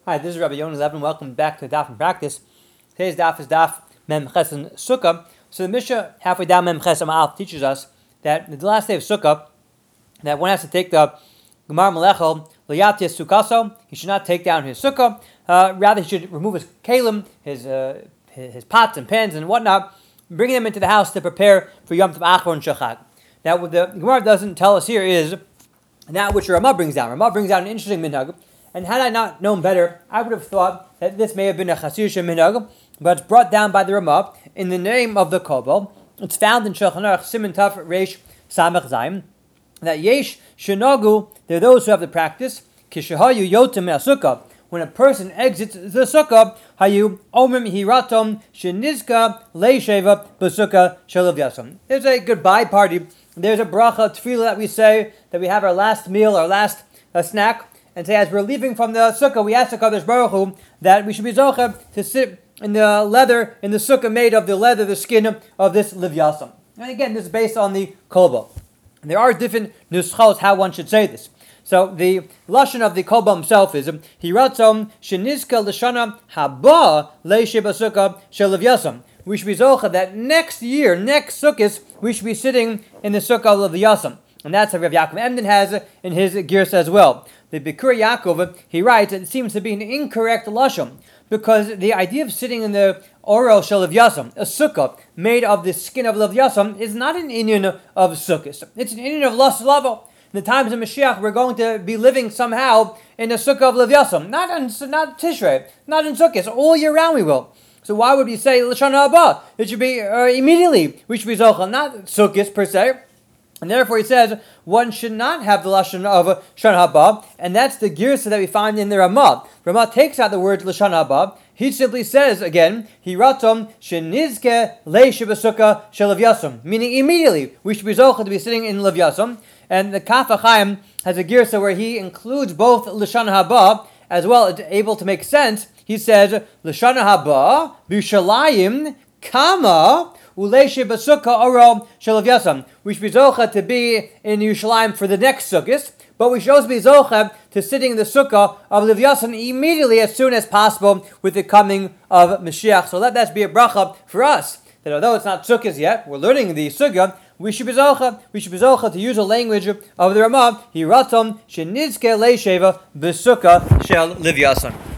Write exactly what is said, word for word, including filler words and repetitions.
Hi, this is Rabbi Yonah Levin. Welcome back to Daf and Practice. Today's Daf is Daf Mem Ches and Sukkah. So the Mishnah halfway down Mem Ches Amar teaches us that the last day of Sukkah, that one has to take the Gemar Melechel Liyatis Sukkaso. He should not take down his Sukkah. Uh, rather, he should remove his kalim, his, uh, his his pots and pans and whatnot, bringing them into the house to prepare for Yom Tov Achron Shachag. Now, what the Gemara doesn't tell us here is that which Ramah brings down. Ramah brings down an interesting minhag. And had I not known better, I would have thought that this may have been a Chassidus minhag, but it's brought down by the Ramah in the name of the Kobel. It's found in Shulchan Aruch Siman Taf Reish Samech Zayin that Yesh Shenogu, there are those who have the practice, Kishahayu Yotim Sukkah. When a person exits the Sukkah, Hayu Omim Hiratom Shenizka Leisheva B'Sukkah Shalav Yasam. There's a goodbye party. There's a bracha tefillah that we say that we have our last meal, our last uh, snack. And say, as we're leaving from the sukkah, we ask the Kadosh Baruch Hu that we should be zocheh to sit in the leather, in the sukkah made of the leather, the skin of this livyasam. And again, this is based on the kolba. There are different nuschos how one should say this. So the lashon of the kolba himself is hiratzom shenizka l'shana haba leishe b'sukkah shel livyasam. We should be zocheh that next year, next sukkahs, we should be sitting in the sukkah of livyasam. And that's how Rav Yaakov Emden has in his Girsa as well. The Bikur Yaakov, he writes, it seems to be an incorrect lashon, because the idea of sitting in the orel shel Livyasam, a sukkah made of the skin of Livyasam, is not an inyan of sukkahs. It's an inyan of las lavo. In the times of Mashiach, we're going to be living somehow in the sukkah of Livyasam, not in not Tishrei, not in sukkahs, all year round we will. So why would we say L'shana haba? It should be uh, immediately. We should be zochel, not sukkahs per se. And therefore, he says one should not have the lashon of Shana haba, and that's the girsa that we find in the Ramah. Ramah takes out the word L'shana haba. He simply says again, "Hiratom shenizke leish b'sukkah shel Livyasam," meaning immediately we should be zocheh to be sitting in Livyasam. And the Kaf HaChaim has a girsa where he includes both L'shana haba as well as able to make sense. He says L'shana haba b'Yushalayim kama. We should be zocheh to be in Yerushalayim for the next sukkah, but we should also be zocheh to sitting in the sukkah of Livyasam immediately as soon as possible with the coming of Mashiach. So let that be a bracha for us, that although it's not sukkahs yet, we're learning the sukkah, we should be zocheh, we should be zocheh to use the language of the Ramah, Hiratom shenizke leisheva b'sukkah shel Livyasam.